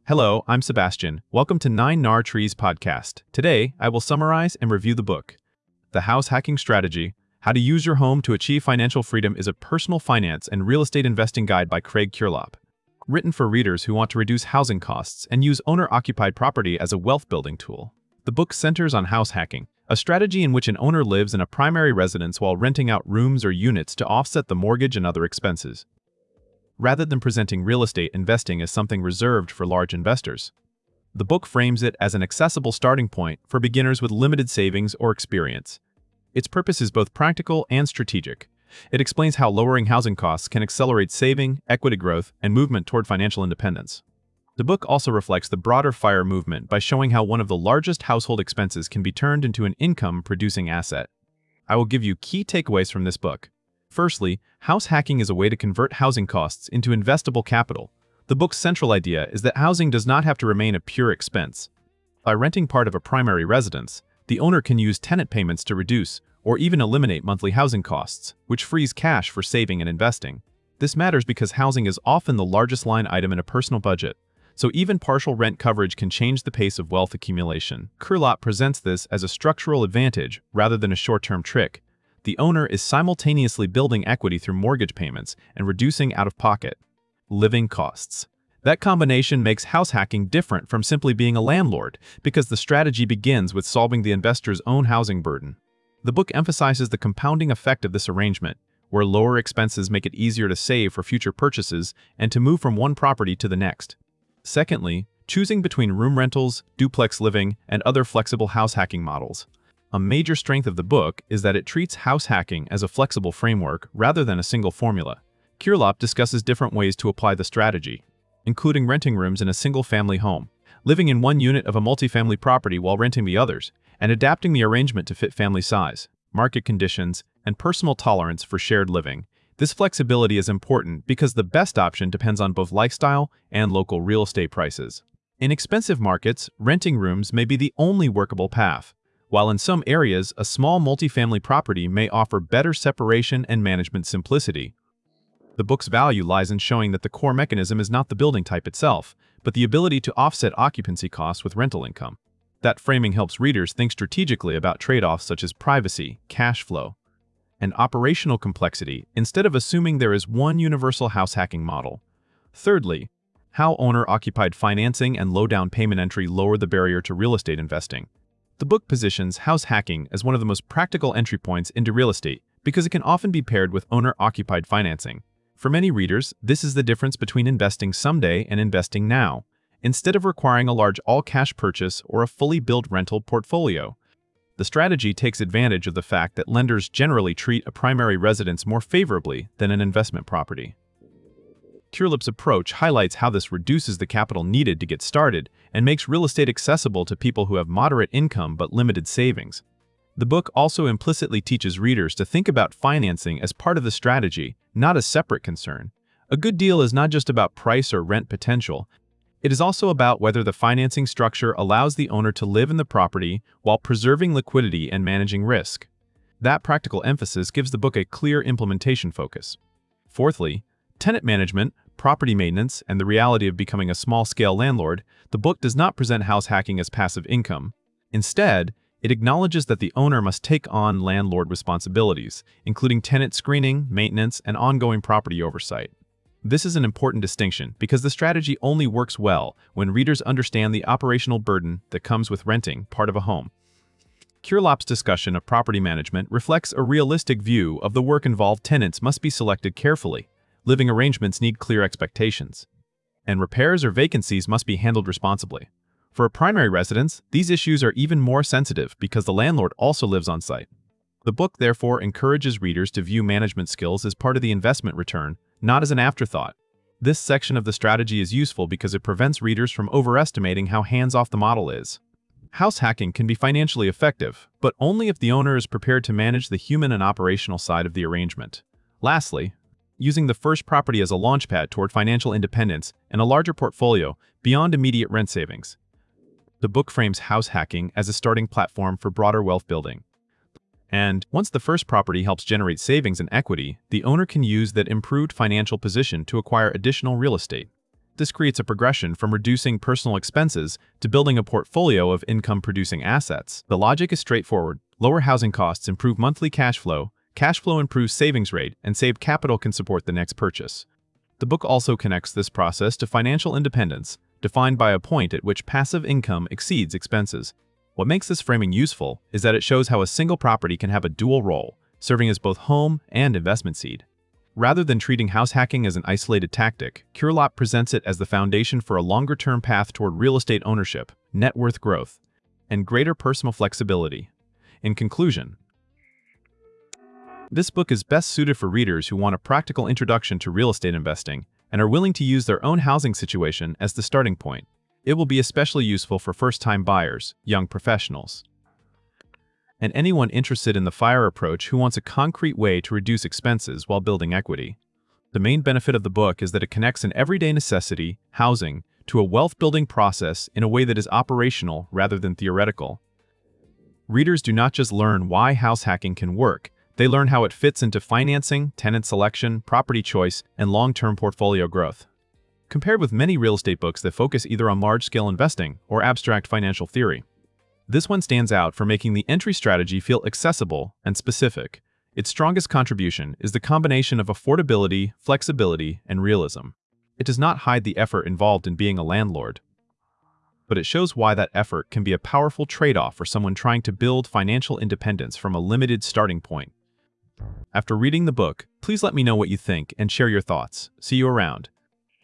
Hello, I'm Sebastian. Welcome to 9 Trees podcast. Today, I will summarize and review the book. The House Hacking Strategy: How to Use Your Home to Achieve Financial Freedom is a personal finance and real estate investing guide by Craig Curelop. Written for readers who want to reduce housing costs and use owner-occupied property as a wealth-building tool. The book centers on house hacking, a strategy in which an owner lives in a primary residence while renting out rooms or units to offset the mortgage and other expenses, rather than presenting real estate investing as something reserved for large investors. The book frames it as an accessible starting point for beginners with limited savings or experience. Its purpose is both practical and strategic. It explains how lowering housing costs can accelerate saving, equity growth, and movement toward financial independence. The book also reflects the broader FIRE movement by showing how one of the largest household expenses can be turned into an income-producing asset. I will give you key takeaways from this book. Firstly, house hacking is a way to convert housing costs into investable capital. The book's central idea is that housing does not have to remain a pure expense. By renting part of a primary residence, the owner can use tenant payments to reduce or even eliminate monthly housing costs, which frees cash for saving and investing. This matters because housing is often the largest line item in a personal budget, so even partial rent coverage can change the pace of wealth accumulation. Curelop presents this as a structural advantage rather than a short-term trick. The owner is simultaneously building equity through mortgage payments and reducing out-of-pocket living costs. That combination makes house hacking different from simply being a landlord, because the strategy begins with solving the investor's own housing burden. The book emphasizes the compounding effect of this arrangement, where lower expenses make it easier to save for future purchases and to move from one property to the next. Secondly, choosing between room rentals, duplex living, and other flexible house hacking models. A major strength of the book is that it treats house hacking as a flexible framework rather than a single formula. Curelop discusses different ways to apply the strategy, including renting rooms in a single-family home, living in one unit of a multifamily property while renting the others, and adapting the arrangement to fit family size, market conditions, and personal tolerance for shared living. This flexibility is important because the best option depends on both lifestyle and local real estate prices. In expensive markets, renting rooms may be the only workable path, while in some areas, a small multifamily property may offer better separation and management simplicity. The book's value lies in showing that the core mechanism is not the building type itself, but the ability to offset occupancy costs with rental income. That framing helps readers think strategically about trade-offs such as privacy, cash flow, and operational complexity instead of assuming there is one universal house hacking model. Thirdly, how owner-occupied financing and low down payment entry lower the barrier to real estate investing. The book positions house hacking as one of the most practical entry points into real estate because it can often be paired with owner-occupied financing. For many readers, this is the difference between investing someday and investing now, instead of requiring a large all-cash purchase or a fully built rental portfolio. The strategy takes advantage of the fact that lenders generally treat a primary residence more favorably than an investment property. Curelop's approach highlights how this reduces the capital needed to get started and makes real estate accessible to people who have moderate income but limited savings. The book also implicitly teaches readers to think about financing as part of the strategy, not a separate concern. A good deal is not just about price or rent potential. It is also about whether the financing structure allows the owner to live in the property while preserving liquidity and managing risk. That practical emphasis gives the book a clear implementation focus. Fourthly, tenant management, property maintenance, and the reality of becoming a small-scale landlord. The book does not present house hacking as passive income. Instead, it acknowledges that the owner must take on landlord responsibilities, including tenant screening, maintenance, and ongoing property oversight. This is an important distinction because the strategy only works well when readers understand the operational burden that comes with renting part of a home. Curelop's discussion of property management reflects a realistic view of the work involved. Tenants must be selected carefully, living arrangements need clear expectations, and repairs or vacancies must be handled responsibly. For a primary residence, these issues are even more sensitive because the landlord also lives on site. The book therefore encourages readers to view management skills as part of the investment return, not as an afterthought. This section of the strategy is useful because it prevents readers from overestimating how hands-off the model is. House hacking can be financially effective, but only if the owner is prepared to manage the human and operational side of the arrangement. Lastly, using the first property as a launchpad toward financial independence and a larger portfolio beyond immediate rent savings. The book frames house hacking as a starting platform for broader wealth building. And once the first property helps generate savings and equity, the owner can use that improved financial position to acquire additional real estate. This creates a progression from reducing personal expenses to building a portfolio of income-producing assets. The logic is straightforward. Lower housing costs improve monthly cash flow improves savings rate, and saved capital can support the next purchase. The book also connects this process to financial independence, defined by a point at which passive income exceeds expenses. What makes this framing useful is that it shows how a single property can have a dual role, serving as both home and investment seed. Rather than treating house hacking as an isolated tactic, Curelop presents it as the foundation for a longer-term path toward real estate ownership, net worth growth, and greater personal flexibility. In conclusion, this book is best suited for readers who want a practical introduction to real estate investing and are willing to use their own housing situation as the starting point. It will be especially useful for first-time buyers, young professionals, and anyone interested in the FIRE approach who wants a concrete way to reduce expenses while building equity. The main benefit of the book is that it connects an everyday necessity, housing, to a wealth-building process in a way that is operational rather than theoretical. Readers do not just learn why house hacking can work, they learn how it fits into financing, tenant selection, property choice, and long-term portfolio growth. Compared with many real estate books that focus either on large-scale investing or abstract financial theory, this one stands out for making the entry strategy feel accessible and specific. Its strongest contribution is the combination of affordability, flexibility, and realism. It does not hide the effort involved in being a landlord, but it shows why that effort can be a powerful trade-off for someone trying to build financial independence from a limited starting point. After reading the book, please let me know what you think and share your thoughts. See you around.